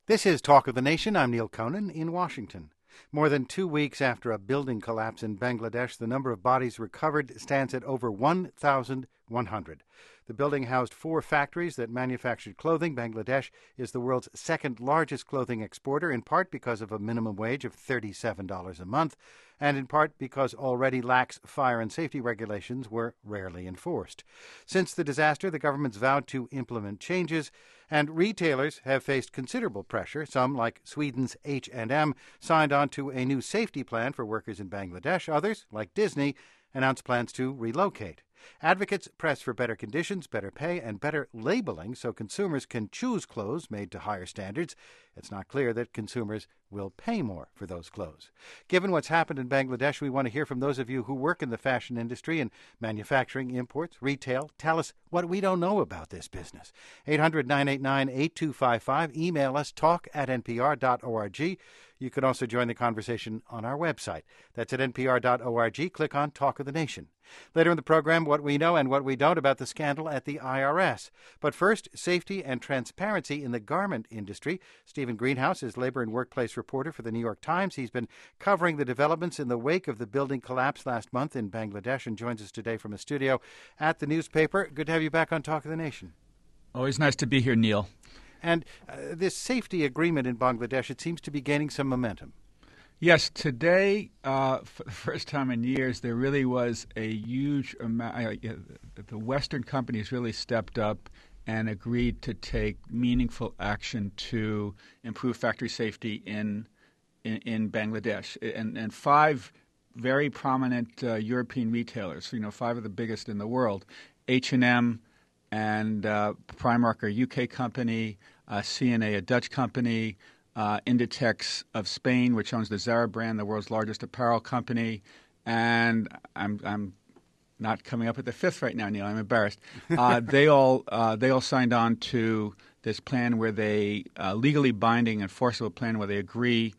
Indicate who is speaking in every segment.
Speaker 1: This is Talk of the Nation. I'm Neil Conan in Washington. More than 2 weeks after a building collapse in Bangladesh, the number of bodies recovered stands at over 1,100. The building housed 4 factories that manufactured clothing. Bangladesh is the world's second largest clothing exporter, in part because of a minimum wage of $37 a month, and in part because already lax fire and safety regulations were rarely enforced. Since the disaster, the government's vowed to implement changes, and retailers have faced considerable pressure. Some, like Sweden's H&M, signed on to a new safety plan for workers in Bangladesh. Others, like Disney, announced plans to relocate. Advocates press for better conditions, better pay, and better labeling so consumers can choose clothes made to higher standards. It's not clear that consumers will pay more for those clothes. Given what's happened in Bangladesh, we want to hear from those of you who work in the fashion industry and manufacturing, imports, retail. Tell us what we don't know about this business. 800-989-8255. Email us, talk@npr.org. You can also join the conversation on our website. That's at npr.org. Click on Talk of the Nation. Later in the program, what we know and what we don't about the scandal at the IRS. But first, safety and transparency in the garment industry. Stephen Greenhouse is labor and workplace reporter for the New York Times. He's been covering the developments in the wake of the building collapse last month in Bangladesh and joins us today from a studio at the newspaper. Good to have you back on Talk of the Nation.
Speaker 2: Always nice to be here, Neil.
Speaker 1: And this safety agreement in Bangladesh, it seems to be gaining some momentum.
Speaker 2: Yes, today, for the first time in years, there really was a huge amount. The Western companies really stepped up and agreed to take meaningful action to improve factory safety in Bangladesh. And 5 very prominent European retailers, 5 of the biggest in the world, H&M and Primark, a UK company, C&A, a Dutch company, Inditex of Spain, which owns the Zara brand, the world's largest apparel company, and I'm not coming up with the 5th right now, Neil. I'm embarrassed. They all signed on to this plan where they legally binding, enforceable plan where they agree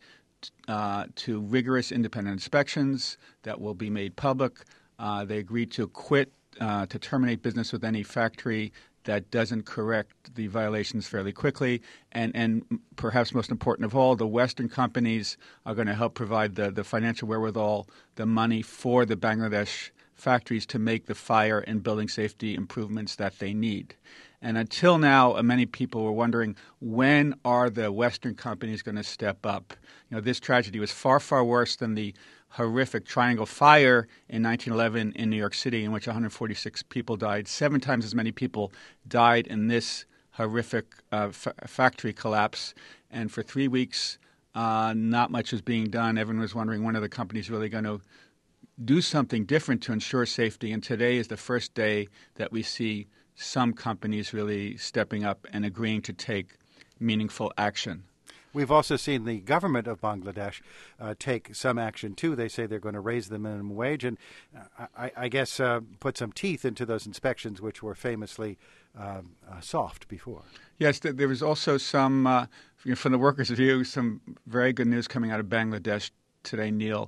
Speaker 2: to rigorous independent inspections that will be made public. They agreed to to terminate business with any factory that doesn't correct the violations fairly quickly. And perhaps most important of all, the Western companies are going to help provide the financial wherewithal, the money for the Bangladesh factories to make the fire and building safety improvements that they need. And until now, many people were wondering, when are the Western companies going to step up? This tragedy was far, far worse than the horrific Triangle Fire in 1911 in New York City, in which 146 people died. 7 times as many people died in this horrific factory collapse. And for 3 weeks, not much was being done. Everyone was wondering, when are the companies really going to do something different to ensure safety? And today is the first day that we see some companies really stepping up and agreeing to take meaningful action.
Speaker 1: We've also seen the government of Bangladesh take some action, too. They say they're going to raise the minimum wage and, I guess, put some teeth into those inspections, which were famously soft before.
Speaker 2: Yes, there was also some, from the workers' view, some very good news coming out of Bangladesh today, Neil.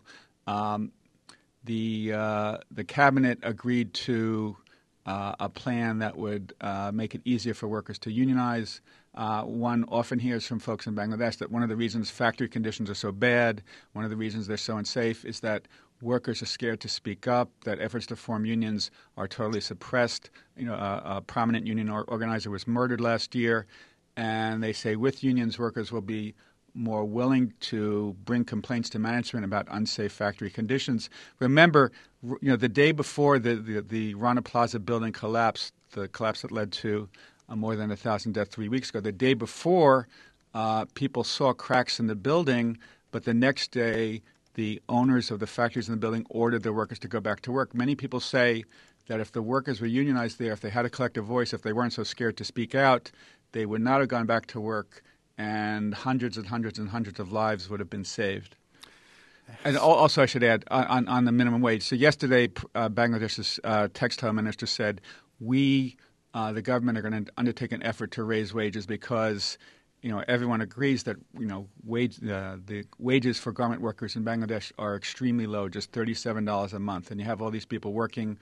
Speaker 2: The cabinet agreed to a plan that would make it easier for workers to unionize. One often hears from folks in Bangladesh that one of the reasons factory conditions are so bad, one of the reasons they're so unsafe, is that workers are scared to speak up, that efforts to form unions are totally suppressed. A prominent union organizer was murdered last year, and they say with unions, workers will be more willing to bring complaints to management about unsafe factory conditions. Remember, the day before the Rana Plaza building collapsed, the collapse that led to more than 1,000 deaths 3 weeks ago, the day before, people saw cracks in the building, but the next day, the owners of the factories in the building ordered their workers to go back to work. Many people say that if the workers were unionized there, if they had a collective voice, if they weren't so scared to speak out, they would not have gone back to work, and hundreds and hundreds and hundreds of lives would have been saved. And also, I should add, on the minimum wage. So yesterday, Bangladesh's textile minister said, the government, are going to undertake an effort to raise wages because, everyone agrees that, the wages for garment workers in Bangladesh are extremely low, just $37 a month. And you have all these people working,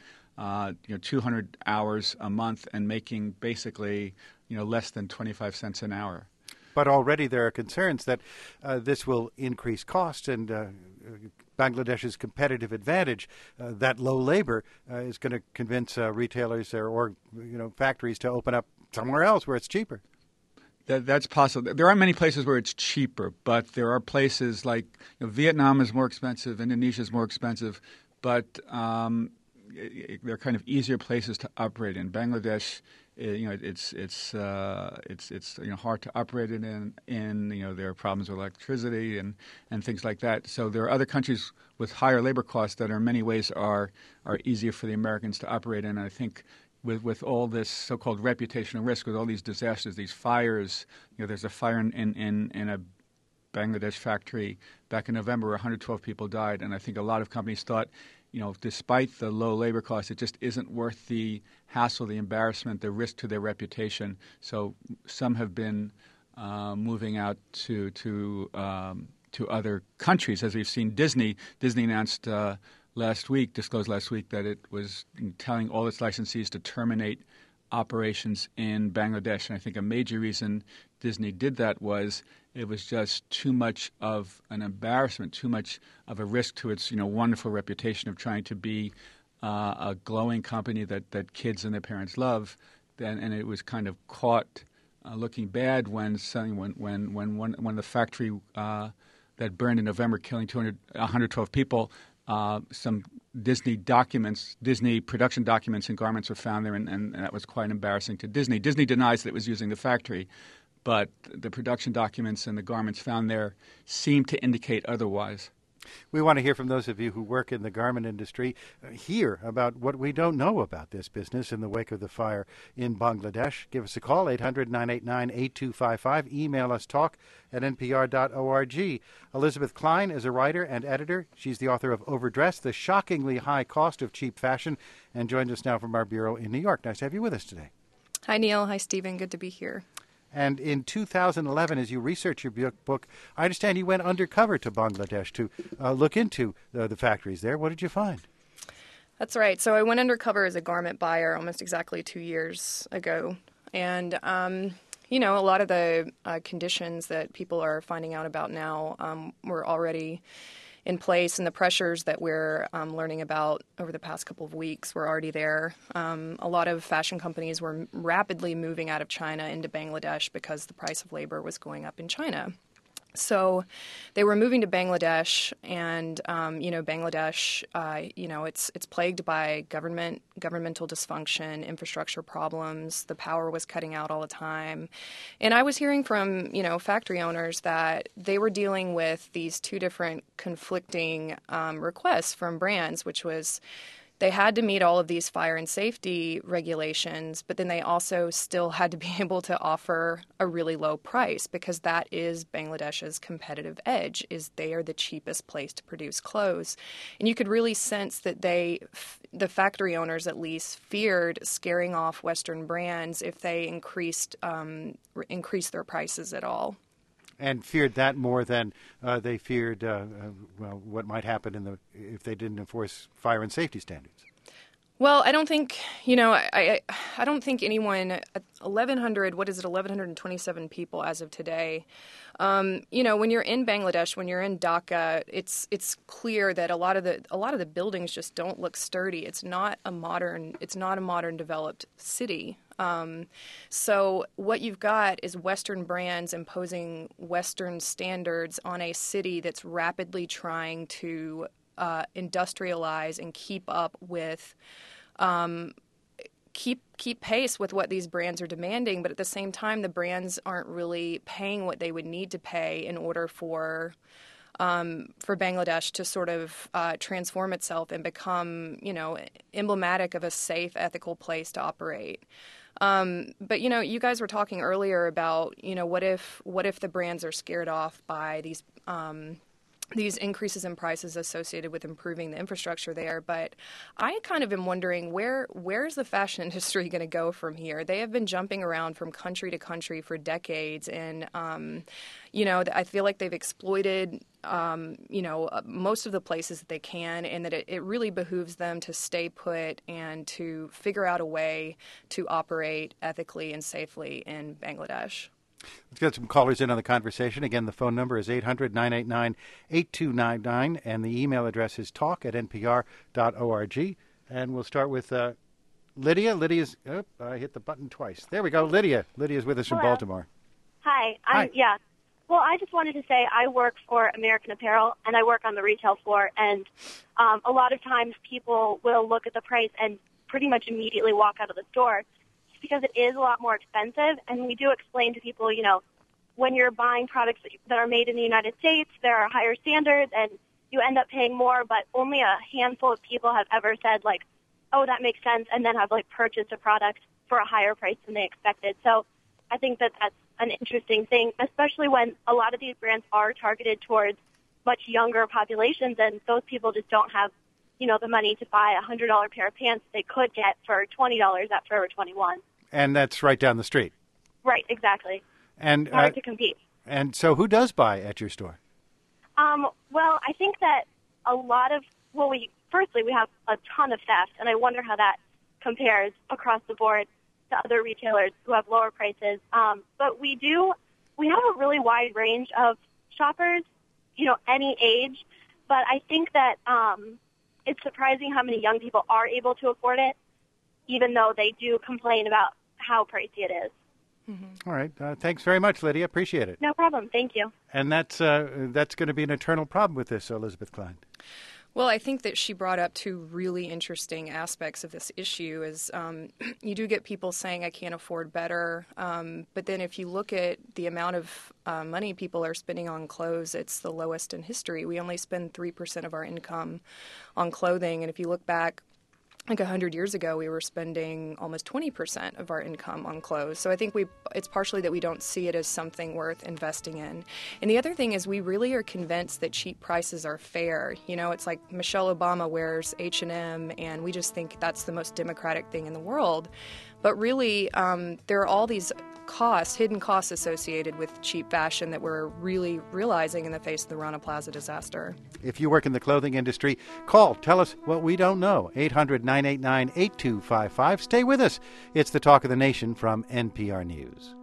Speaker 2: 200 hours a month and making basically, less than 25 cents an hour.
Speaker 1: But already there are concerns that this will increase costs and Bangladesh's competitive advantage. That low labor is going to convince retailers or factories to open up somewhere else where it's cheaper.
Speaker 2: That's possible. There are many places where it's cheaper, but there are places like Vietnam is more expensive, Indonesia is more expensive, but they're kind of easier places to operate in. Bangladesh, it's hard to operate it in. There are problems with electricity and things like that. So there are other countries with higher labor costs that in many ways are easier for the Americans to operate in. And I think with all this so-called reputational risk, with all these disasters, these fires, there's a fire in a Bangladesh factory back in November where 112 people died, and I think a lot of companies thought, despite the low labor costs, it just isn't worth the hassle, the embarrassment, the risk to their reputation. So some have been moving out to other countries, as we've seen. Disney announced disclosed last week that it was telling all its licensees to terminate operations in Bangladesh. And I think a major reason Disney did that was it was just too much of an embarrassment, too much of a risk to its wonderful reputation of trying to be a glowing company that kids and their parents love. And it was kind of caught looking bad when the factory that burned in November, killing 112 people. Some Disney production documents and garments were found there, and that was quite embarrassing to Disney. Disney denies that it was using the factory, but the production documents and the garments found there seem to indicate otherwise.
Speaker 1: We want to hear from those of you who work in the garment industry, hear about what we don't know about this business in the wake of the fire in Bangladesh. Give us a call, 800-989-8255. Email us, talk@npr.org. Elizabeth Klein is a writer and editor. She's the author of Overdressed, The Shockingly High Cost of Cheap Fashion, and joins us now from our bureau in New York. Nice to have you with us today.
Speaker 3: Hi, Neil. Hi, Stephen. Good to be here.
Speaker 1: And in 2011, as you researched your book, I understand you went undercover to Bangladesh to look into the factories there. What did you find?
Speaker 3: That's right. So I went undercover as a garment buyer almost exactly 2 years ago. And, a lot of the conditions that people are finding out about now were already in place, and the pressures that we're learning about over the past couple of weeks were already there. A lot of fashion companies were rapidly moving out of China into Bangladesh because the price of labor was going up in China. So they were moving to Bangladesh, and Bangladesh, it's plagued by governmental dysfunction, infrastructure problems. The power was cutting out all the time, and I was hearing from factory owners that they were dealing with these two different conflicting requests from brands, which was they had to meet all of these fire and safety regulations, but then they also still had to be able to offer a really low price, because that is Bangladesh's competitive edge, is they are the cheapest place to produce clothes. And you could really sense that the factory owners at least, feared scaring off Western brands if they increased their prices at all.
Speaker 1: And feared that more than they feared what might happen if they didn't enforce fire and safety standards.
Speaker 3: Well, I don't think, I don't think anyone, 1,127 people as of today. When you're in Bangladesh, when you're in Dhaka, it's clear that a lot of the buildings just don't look sturdy. It's not a modern developed city. So what you've got is Western brands imposing Western standards on a city that's rapidly trying to industrialize and keep up with, keep pace with what these brands are demanding. But at the same time, the brands aren't really paying what they would need to pay in order for Bangladesh to sort of transform itself and become, emblematic of a safe, ethical place to operate. But you guys were talking earlier about, what if the brands are scared off by these increases in prices associated with improving the infrastructure there. But I kind of am wondering where's the fashion industry going to go from here? They have been jumping around from country to country for decades, and I feel like they've exploited most of the places that they can, and that it really behooves them to stay put and to figure out a way to operate ethically and safely in Bangladesh.
Speaker 1: Let's get some callers in on the conversation. Again, the phone number is 800-989-8299, and the email address is talk@npr.org. And we'll start with Lydia. I hit the button twice. There we go. Lydia's with us from Baltimore.
Speaker 4: Hi.
Speaker 1: Hi.
Speaker 4: Yeah. Well, I just wanted to say I work for American Apparel, and I work on the retail floor, and a lot of times people will look at the price and pretty much immediately walk out of the store just because it is a lot more expensive, and we do explain to people, when you're buying products that are made in the United States, there are higher standards, and you end up paying more, but only a handful of people have ever said, like, oh, that makes sense, and then have, purchased a product for a higher price than they expected. So I think that that's an interesting thing, especially when a lot of these brands are targeted towards much younger populations, and those people just don't have, the money to buy a $100 pair of pants they could get for $20 at Forever 21.
Speaker 1: And that's right down the street.
Speaker 4: Right, exactly.
Speaker 1: And
Speaker 4: hard to compete.
Speaker 1: And so who does buy at your store?
Speaker 4: Well, I think that a lot of, we have a ton of theft, and I wonder how that compares across the board to other retailers who have lower prices. But we have a really wide range of shoppers, any age. But I think that it's surprising how many young people are able to afford it, even though they do complain about how pricey it is.
Speaker 1: Mm-hmm. All right. Thanks very much, Lydia. Appreciate it.
Speaker 4: No problem. Thank you.
Speaker 1: And that's going to be an eternal problem with this, Elizabeth Klein.
Speaker 3: Well, I think that she brought up two really interesting aspects of this issue is you do get people saying, I can't afford better. But then if you look at the amount of money people are spending on clothes, it's the lowest in history. We only spend 3% of our income on clothing. And if you look back, 100 years ago, we were spending almost 20% of our income on clothes. So I think it's partially that we don't see it as something worth investing in. And the other thing is we really are convinced that cheap prices are fair. It's like Michelle Obama wears H&M, and we just think that's the most democratic thing in the world. But really, there are all these hidden costs associated with cheap fashion that we're really realizing in the face of the Rana Plaza disaster.
Speaker 1: If you work in the clothing industry, call. Tell us what we don't know. 800-989-8255. Stay with us. It's the Talk of the Nation from NPR News.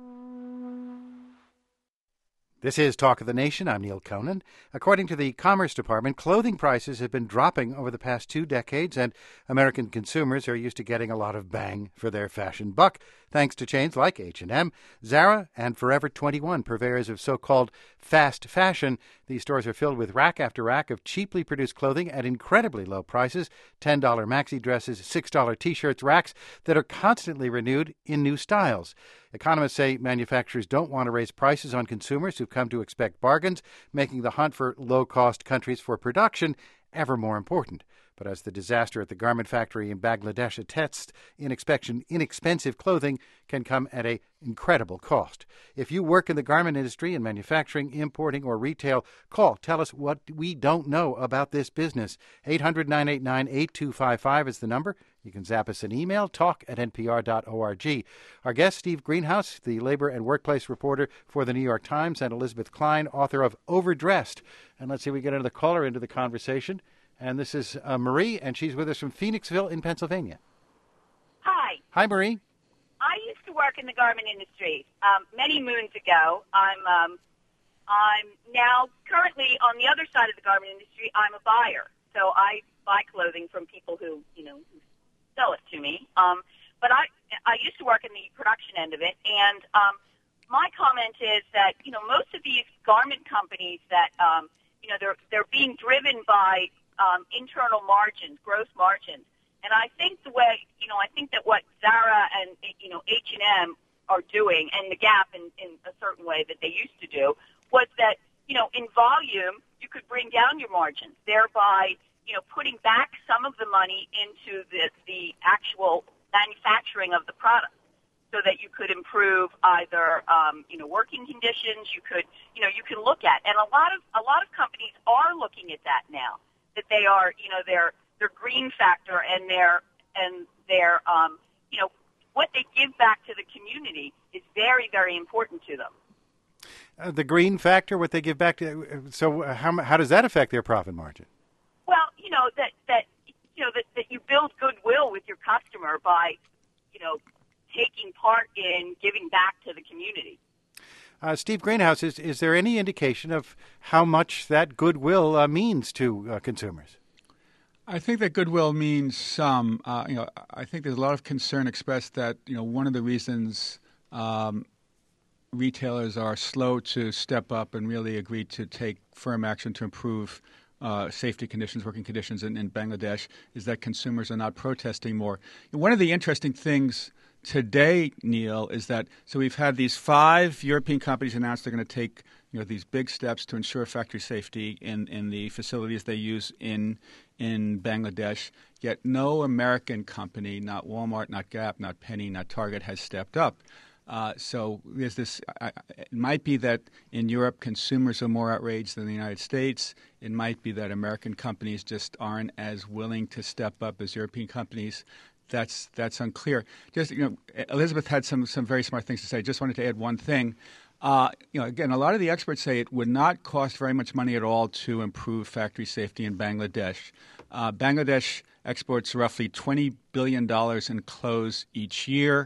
Speaker 1: This is Talk of the Nation. I'm Neil Conan. According to the Commerce Department, clothing prices have been dropping over the past 2 decades, and American consumers are used to getting a lot of bang for their fashion buck, thanks to chains like H&M, Zara, and Forever 21, purveyors of so-called fast fashion. These stores are filled with rack after rack of cheaply produced clothing at incredibly low prices, $10 maxi dresses, $6 T-shirts, racks that are constantly renewed in new styles. Economists say manufacturers don't want to raise prices on consumers who've come to expect bargains, making the hunt for low-cost countries for production ever more important. But as the disaster at the garment factory in Bangladesh attests, inexpensive clothing can come at an incredible cost. If you work in the garment industry, in manufacturing, importing, or retail, call. Tell us what we don't know about this business. 800-989-8255 is the number. You can zap us an email, talk@npr.org. Our guest, Steve Greenhouse, the labor and workplace reporter for the New York Times, and Elizabeth Klein, author of Overdressed. And let's see if we get another caller into the conversation. And this is Marie, and she's with us from Phoenixville in Pennsylvania.
Speaker 5: Hi.
Speaker 1: Hi, Marie.
Speaker 5: I used to work in the garment industry many moons ago. I'm now currently on the other side of the garment industry. I'm a buyer, so I buy clothing from people who sell it to me. But I used to work in the production end of it, and my comment is that most of these garment companies that they're being driven by internal margins, gross margins. And I think I think that what Zara and, H&M are doing, and the Gap in a certain way that they used to do, was that, in volume, you could bring down your margins, thereby, putting back some of the money into the actual manufacturing of the product so that you could improve either, working conditions, you could look at. And a lot of companies are looking at that now. That they are, their green factor and their what they give back to the community is very, very important to them.
Speaker 1: The green factor, what they give back to. So how does that affect their profit margin?
Speaker 5: Well, that you build goodwill with your customer by, taking part in giving back to the community.
Speaker 1: Steve Greenhouse, is there any indication of how much that goodwill means to consumers?
Speaker 2: I think that goodwill means some. I think there's a lot of concern expressed that one of the reasons retailers are slow to step up and really agree to take firm action to improve safety conditions, working conditions in Bangladesh is that consumers are not protesting more. One of the interesting things today, Neil, is that we've had these 5 European companies announce they're going to take these big steps to ensure factory safety in the facilities they use in Bangladesh. Yet no American company, not Walmart, not Gap, not Penny, not Target, has stepped up. So there's this. It might be that in Europe consumers are more outraged than the United States. It might be that American companies just aren't as willing to step up as European companies. That's unclear. Just Elizabeth had some very smart things to say. Just wanted to add one thing. Again, a lot of the experts say it would not cost very much money at all to improve factory safety in Bangladesh. Bangladesh exports roughly $20 billion in clothes each year.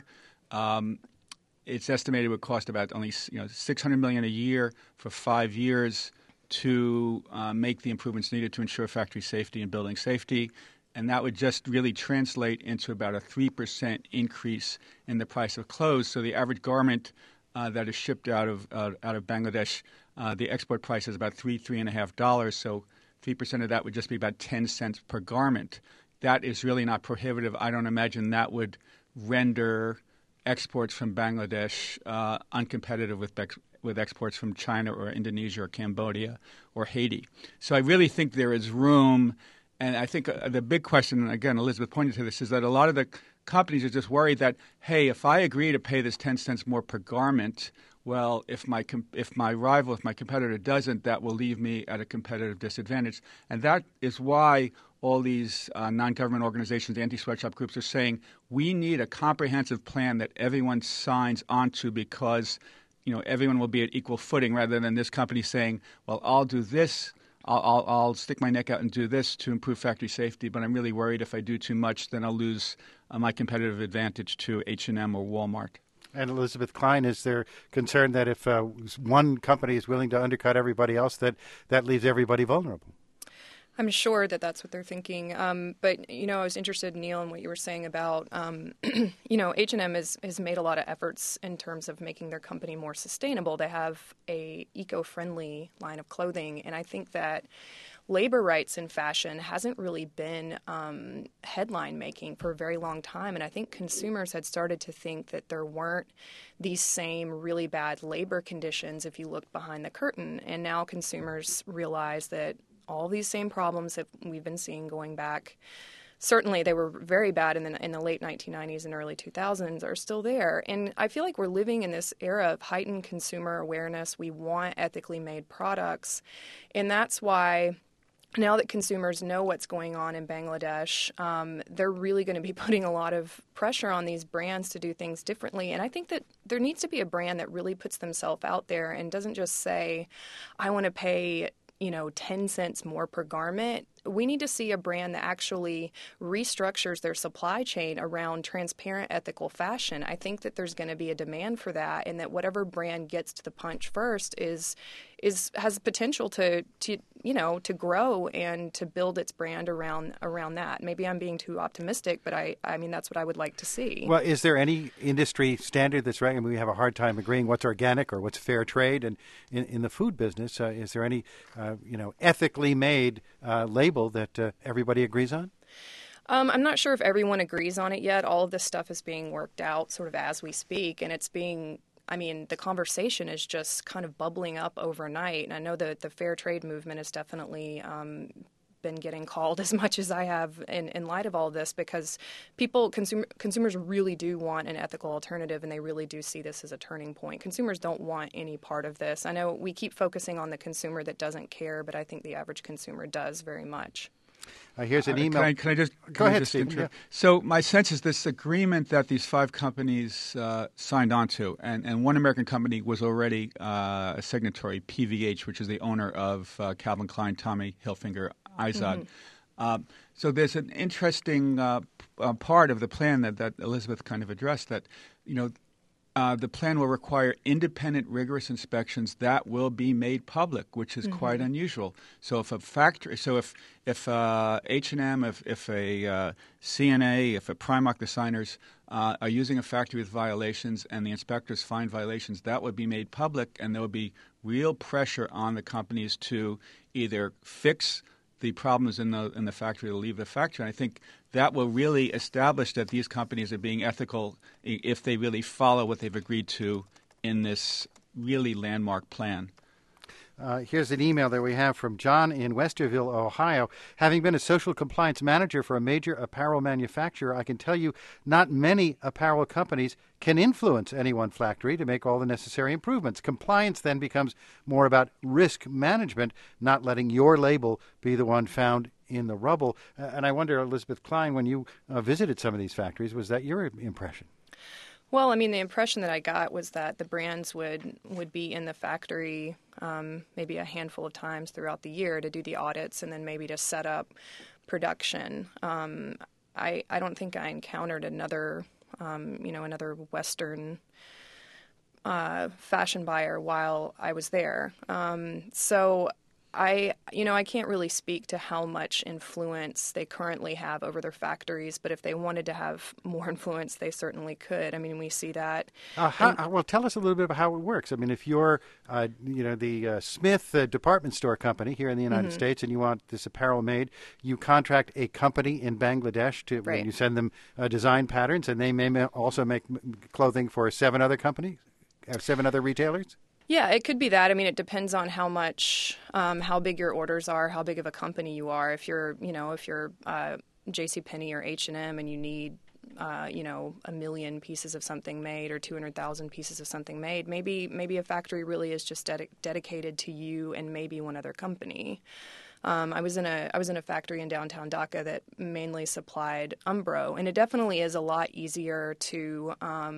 Speaker 2: It's estimated it would cost about only $600 million a year for 5 years to make the improvements needed to ensure factory safety and building safety. And that would just really translate into about a 3% increase in the price of clothes. So the average garment that is shipped out of Bangladesh, the export price is about $3.50. So 3% of that would just be about 10 cents per garment. That is really not prohibitive. I don't imagine that would render exports from Bangladesh uncompetitive with exports from China or Indonesia or Cambodia or Haiti. So I really think there is room. And I think the big question, and again, Elizabeth pointed to this, is that a lot of the companies are just worried that, hey, if I agree to pay this 10 cents more per garment, well, if my competitor doesn't, that will leave me at a competitive disadvantage. And that is why all these non-government organizations, anti-sweatshop groups are saying we need a comprehensive plan that everyone signs onto because, everyone will be at equal footing rather than this company saying, well, I'll do this. I'll stick my neck out and do this to improve factory safety, but I'm really worried if I do too much, then I'll lose my competitive advantage to H&M or Walmart.
Speaker 1: And Elizabeth Klein, is there concern that if one company is willing to undercut everybody else, that leaves everybody vulnerable?
Speaker 3: I'm sure that that's what they're thinking. But, I was interested, Neil, in what you were saying about, H&M has made a lot of efforts in terms of making their company more sustainable. They have a eco-friendly line of clothing. And I think that labor rights in fashion hasn't really been headline making for a very long time. And I think consumers had started to think that there weren't these same really bad labor conditions if you looked behind the curtain. And now consumers realize that all these same problems that we've been seeing going back, certainly they were very bad in the late 1990s and early 2000s, are still there. And I feel like we're living in this era of heightened consumer awareness. We want ethically made products. And that's why now that consumers know what's going on in Bangladesh, they're really going to be putting a lot of pressure on these brands to do things differently. And I think that there needs to be a brand that really puts themselves out there and doesn't just say, I want to pay 10 cents more per garment. We need to see a brand that actually restructures their supply chain around transparent, ethical fashion. I think that there's going to be a demand for that, and that whatever brand gets to the punch first has potential to grow and to build its brand around that. Maybe I'm being too optimistic, but I mean that's what I would like to see.
Speaker 1: Well, is there any industry standard that's right? I mean, we have a hard time agreeing what's organic or what's fair trade, and in the food business, is there any ethically made label that everybody agrees on?
Speaker 3: I'm not sure if everyone agrees on it yet. All of this stuff is being worked out sort of as we speak, and the conversation is just kind of bubbling up overnight. And I know that the fair trade movement has definitely been getting called as much as I have in light of all this, because consumers really do want an ethical alternative, and they really do see this as a turning point. Consumers don't want any part of this. I know we keep focusing on the consumer that doesn't care, but I think the average consumer does very much.
Speaker 1: Here's an email.
Speaker 2: Can I just
Speaker 1: go ahead, Steve? Yeah.
Speaker 2: So my sense is this agreement that these 5 companies signed onto, and one American company was already a signatory, PVH, which is the owner of Calvin Klein, Tommy Hilfiger, Izod. Mm-hmm. So there's an interesting part of the plan that Elizabeth kind of addressed, that the plan will require independent, rigorous inspections that will be made public, which is quite unusual. So if a factory, if H&M, if a CNA, if a Primark, the signers are using a factory with violations and the inspectors find violations, that would be made public, and there would be real pressure on the companies to either fix the problems in the factory or leave the factory. And I think that will really establish that these companies are being ethical if they really follow what they've agreed to in this really landmark plan.
Speaker 1: Here's an email that we have from John in Westerville, Ohio. Having been a social compliance manager for a major apparel manufacturer, I can tell you not many apparel companies can influence any one factory to make all the necessary improvements. Compliance then becomes more about risk management, not letting your label be the one found in the rubble. And I wonder, Elizabeth Klein, when you visited some of these factories, was that your impression?
Speaker 3: Well, I mean, the impression that I got was that the brands would be in the factory maybe a handful of times throughout the year to do the audits and then maybe to set up production. I don't think I encountered another Western fashion buyer while I was there. So I can't really speak to how much influence they currently have over their factories, but if they wanted to have more influence, they certainly could. I mean, we see that.
Speaker 1: Well, tell us a little bit about how it works. I mean, if you're, the Smith department store company here in the United States, and you want this apparel made, you contract a company in Bangladesh to,
Speaker 3: Right.
Speaker 1: when you send them design patterns, and they may also make clothing for 7 other companies, 7 other retailers.
Speaker 3: Yeah, it could be that. I mean, it depends on how much, how big your orders are, how big of a company you are. If you're JCPenney or H&M and you need, 1 million pieces of something made or 200,000 pieces of something made, maybe a factory really is just dedicated to you and maybe one other company. I was in a factory in downtown Dhaka that mainly supplied Umbro, and it definitely is a lot easier to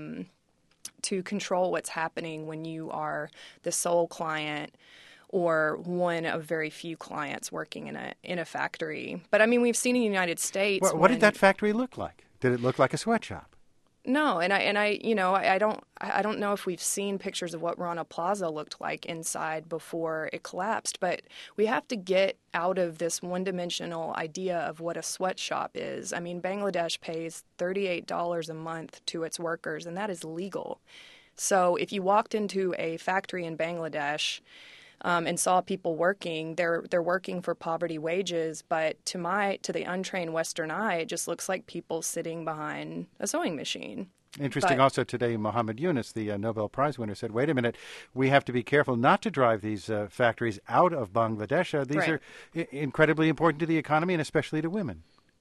Speaker 3: control what's happening when you are the sole client or one of very few clients working in a factory. But I mean, we've seen in the United States.
Speaker 1: What did that factory look like? Did it look like a sweatshop?
Speaker 3: No, I don't know if we've seen pictures of what Rana Plaza looked like inside before it collapsed, but we have to get out of this one-dimensional idea of what a sweatshop is. I mean, Bangladesh pays $38 a month to its workers, and that is legal. So if you walked into a factory in Bangladesh and saw people working, they're working for poverty wages, but to the untrained Western eye, it just looks like people sitting behind a sewing machine.
Speaker 1: Interesting. Also today, Muhammad Yunus, the Nobel Prize winner, said, wait a minute, we have to be careful not to drive these factories out of Bangladesh. These are incredibly important to the economy and especially to women.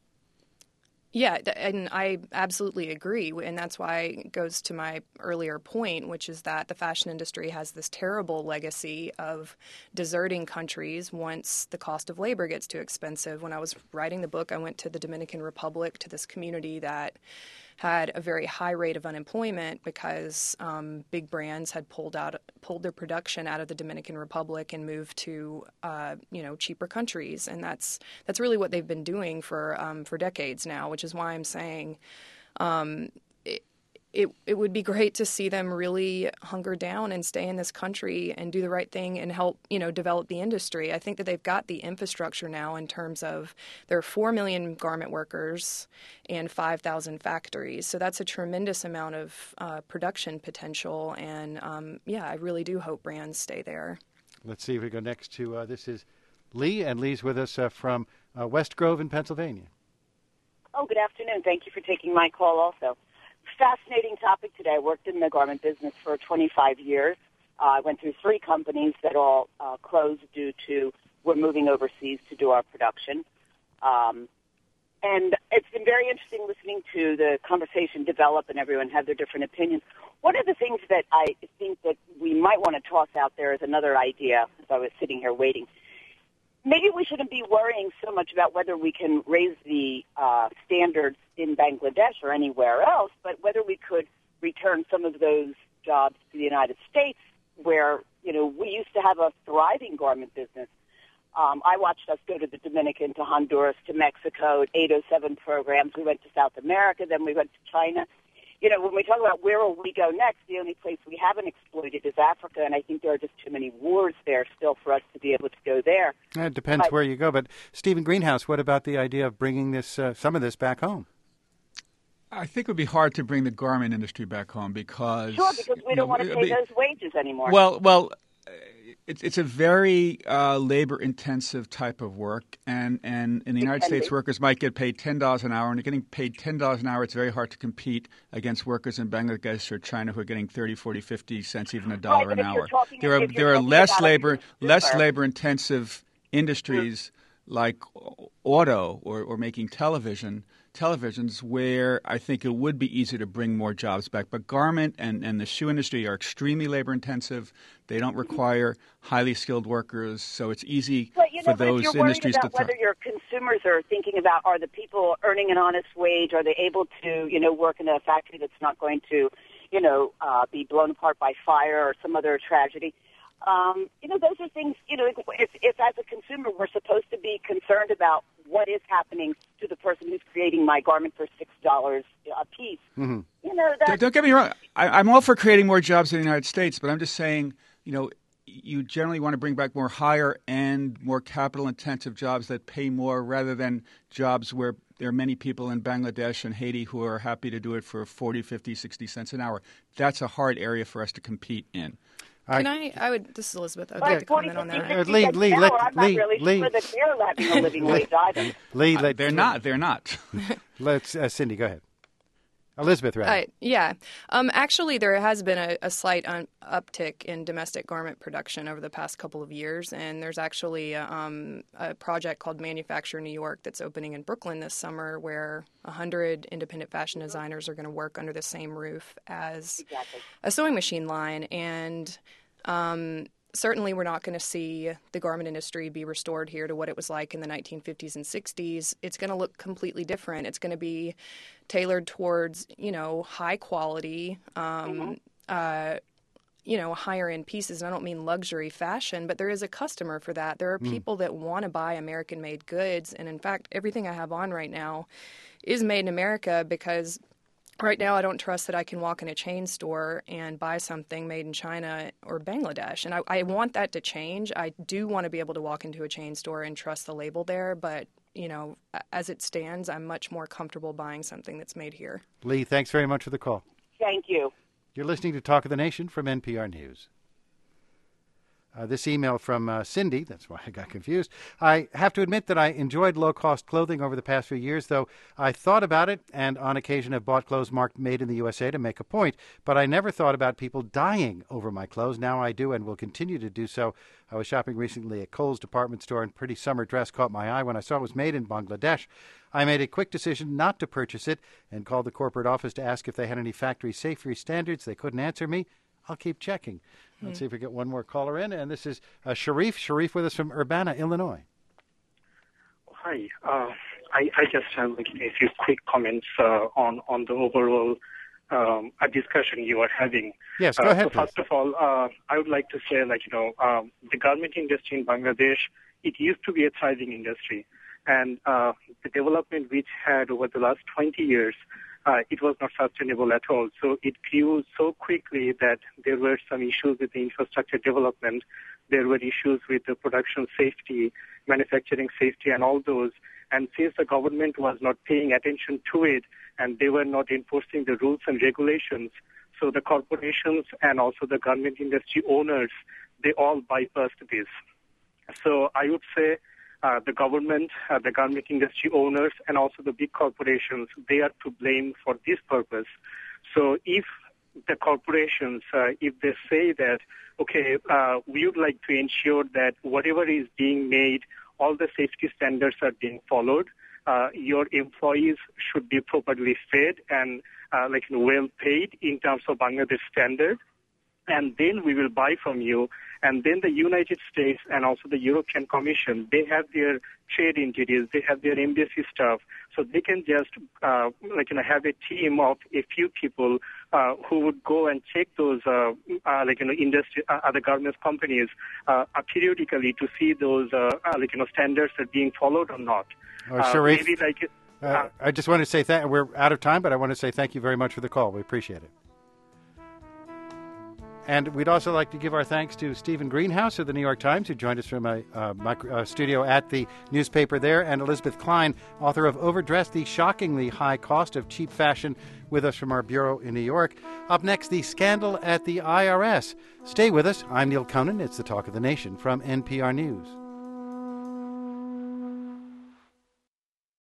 Speaker 3: Yeah, and I absolutely agree. And that's why it goes to my earlier point, which is that the fashion industry has this terrible legacy of deserting countries once the cost of labor gets too expensive. When I was writing the book, I went to the Dominican Republic, to this community that had a very high rate of unemployment because big brands had pulled their production out of the Dominican Republic and moved to cheaper countries, and that's really what they've been doing for decades now. Which is why I'm saying it would be great to see them really hunker down and stay in this country and do the right thing and help develop the industry. I think that they've got the infrastructure now in terms of there are 4 million garment workers and 5,000 factories. So that's a tremendous amount of production potential. And I really do hope brands stay there.
Speaker 1: Let's see if we go next to this is Lee, and Lee's with us from West Grove in Pennsylvania.
Speaker 6: Oh, good afternoon. Thank you for taking my call also. Fascinating topic today. I worked in the garment business for 25 years. I went through 3 companies that all closed due to we're moving overseas to do our production. And it's been very interesting listening to the conversation develop and everyone have their different opinions. One of the things that I think that we might want to toss out there is another idea as I was sitting here waiting. Maybe we shouldn't be worrying so much about whether we can raise the standards in Bangladesh or anywhere else, but whether we could return some of those jobs to the United States where, we used to have a thriving garment business. I watched us go to the Dominican, to Honduras, to Mexico, 807 programs. We went to South America, then we went to China. when we talk about where will we go next, the only place we haven't exploited is Africa, and I think there are just too many wars there still for us to be able to go there.
Speaker 1: It depends where you go. But Stephen Greenhouse, what about the idea of bringing this some of this back home?
Speaker 2: I think it would be hard to bring the garment industry back home because
Speaker 6: we don't want to pay those wages anymore.
Speaker 2: Well, it's a very labor-intensive type of work, and in the United States, workers might get paid $10 an hour, and getting paid $10 an hour, it's very hard to compete against workers in Bangladesh or China who are getting 30, 40, 50 cents, even $1 an hour. There are less labor-intensive industries like auto or making televisions where I think it would be easier to bring more jobs back. But garment and the shoe industry are extremely labor-intensive. They don't require highly skilled workers, so it's easy for those industries to thrive.
Speaker 6: Whether your consumers are thinking about, are the people earning an honest wage? Are they able to, work in a factory that's not going to, be blown apart by fire or some other tragedy? Those are things, if as a consumer we're supposed to be concerned about what is happening to the person who's creating my garment for $6 a piece.
Speaker 1: Mm-hmm.
Speaker 2: Don't get me wrong. I'm all for creating more jobs in the United States, but I'm just saying, you generally want to bring back more higher-end, more capital-intensive jobs that pay more rather than jobs where there are many people in Bangladesh and Haiti who are happy to do it for 40, 50, 60 cents an hour. That's a hard area for us to compete in.
Speaker 3: This is Elizabeth. I'd like to comment on that.
Speaker 6: Lee, I'm not really sure that they're having a living wage either.
Speaker 2: Lee, they're not.
Speaker 1: Let's Cindy, go ahead. Elizabeth, rather.
Speaker 3: Yeah. Actually, there has been a slight uptick in domestic garment production over the past couple of years, and there's actually a project called Manufacture New York that's opening in Brooklyn this summer where 100 independent fashion designers are going to work under the same roof as a sewing machine line. And certainly we're not going to see the garment industry be restored here to what it was like in the 1950s and 60s. It's going to look completely different. It's going to be tailored towards, high quality, higher end pieces. And I don't mean luxury fashion, but there is a customer for that. There are people that want to buy American-made goods. And in fact, everything I have on right now is made in America because right now I don't trust that I can walk in a chain store and buy something made in China or Bangladesh. And I want that to change. I do want to be able to walk into a chain store and trust the label there, but as it stands, I'm much more comfortable buying something that's made here.
Speaker 1: Lee, thanks very much for the call.
Speaker 6: Thank you.
Speaker 1: You're listening to Talk of the Nation from NPR News. This email from Cindy, that's why I got confused. I have to admit that I enjoyed low-cost clothing over the past few years, though I thought about it and on occasion have bought clothes marked Made in the USA to make a point. But I never thought about people dying over my clothes. Now I do and will continue to do so. I was shopping recently at Kohl's department store and a pretty summer dress caught my eye when I saw it was made in Bangladesh. I made a quick decision not to purchase it and called the corporate office to ask if they had any factory safety standards. They couldn't answer me. I'll keep checking. Let's see if we get one more caller in. And this is Sharif. Sharif with us from Urbana, Illinois.
Speaker 7: Hi. I just have a few quick comments on the overall discussion you are having.
Speaker 1: Yes, go ahead.
Speaker 7: So first of all, I would like to say, the garment industry in Bangladesh, it used to be a thriving industry. And the development which had over the last 20 years, it was not sustainable at all. So it grew so quickly that there were some issues with the infrastructure development. There were issues with the production safety, manufacturing safety, and all those. And since the government was not paying attention to it, and they were not enforcing the rules and regulations, so the corporations and also the garment industry owners, they all bypassed this. So I would say the government, the garment industry owners, and also the big corporations, they are to blame for this purpose. So if the corporations, if they say that, okay, we would like to ensure that whatever is being made, all the safety standards are being followed, your employees should be properly fed and well paid in terms of Bangladesh standard, and then we will buy from you. And then the United States and also the European Commission, they have their trade entities, they have their embassy staff, so they can just have a team of a few people who would go and check those industry, other garments companies periodically to see those standards are being followed or not.
Speaker 1: Sharif, I just want to say we're out of time, but I want to say thank you very much for the call. We appreciate it. And we'd also like to give our thanks to Stephen Greenhouse of the New York Times, who joined us from a studio at the newspaper there, and Elizabeth Klein, author of Overdressed, The Shockingly High Cost of Cheap Fashion, with us from our bureau in New York. Up next, the scandal at the IRS. Stay with us. I'm Neil Conan. It's the Talk of the Nation from NPR News.